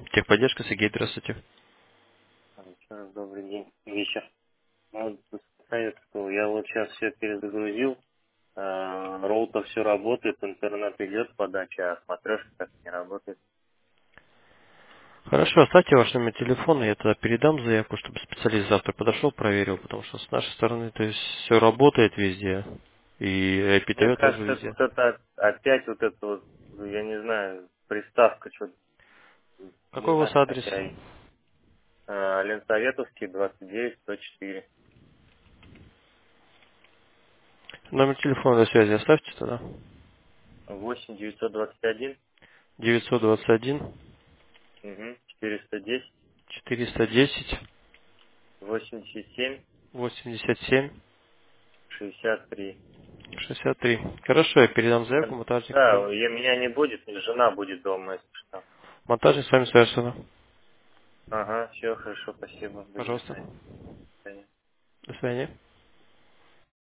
Техподдержка, Сергей, здравствуйте. Еще раз добрый день, вечер. Вот советовал. Я вот сейчас все перезагрузил, роутер все работает, интернет идет, подача, а смотришь, как не работает. Хорошо, оставьте ваш номер телефона, я тогда передам заявку, чтобы специалист завтра подошел, проверил, потому что с нашей стороны, то есть все работает везде, и Мне IPTV тоже кажется, везде. что-то опять вот это вот, я не знаю, приставка, что-то, не Какой у вас знаю, адрес? хотя Ленсоветовский, 29-104. Номер телефона для связи оставьте тогда. 8-921, 921 410, 410 87, 87 63. 63. Хорошо, я передам заявку, монтажник с Да, вами. меня не будет, жена будет дома, если что. Монтажник с вами свяжется. Ага, все хорошо, спасибо. Будем Пожалуйста. ждать. До свидания. До свидания.